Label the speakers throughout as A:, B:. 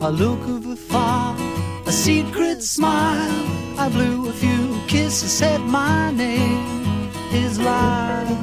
A: a look of afar, a secret smile. I blew a few kisses, said my name is love.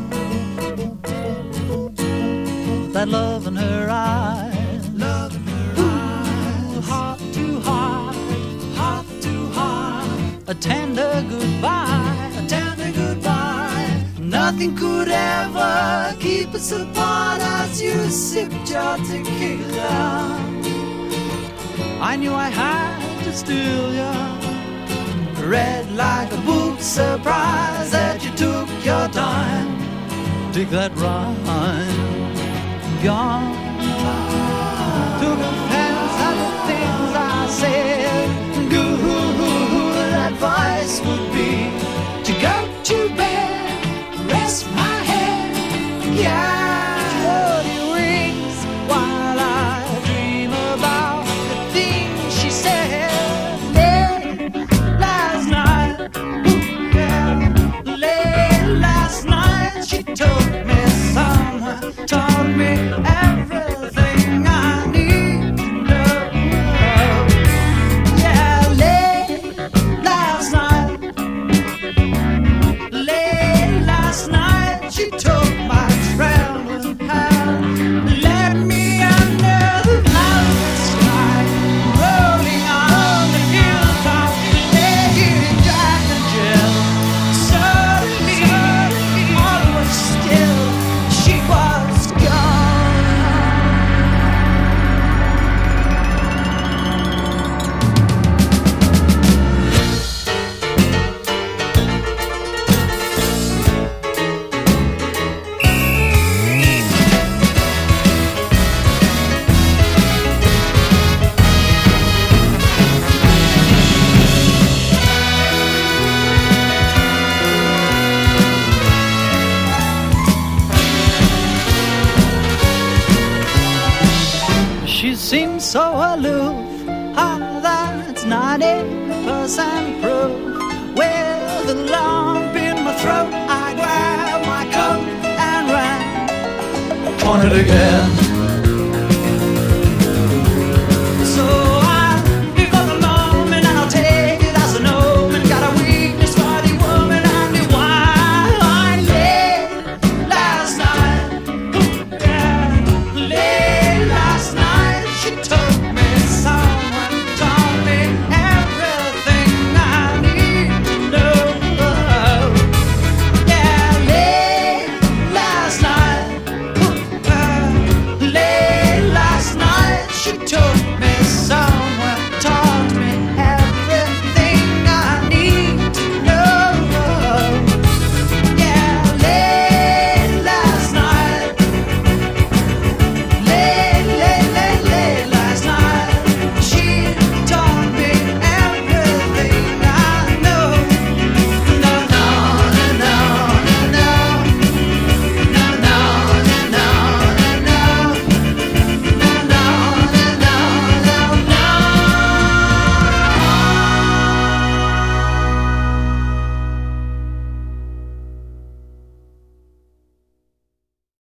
A: That love in her eyes, love in her eyes. Heart to heart, heart to heart. A tender goodbye, a tender goodbye. Nothing could ever keep us apart as you sipped your tequila. I knew I had to steal you. Read like a book, surprised that you took your time. Take that rhyme. Gone. Took offense at the things I said. Good advice would be to go to bed, rest my head. Yeah, bloody wings while I dream about the things she said. Last night, ooh, yeah, late last night, she took me somewhere, taught me everything I need to know. Yeah, late last night, she took my trembling hand, led me under the mountain sky, rolling on the hilltop, laying Jack and Jill. Suddenly, all was still. She was gone. She seems so aloof. Ah, that's 90% proof. With a lump in my throat, I grabbed my coat and ran on it again.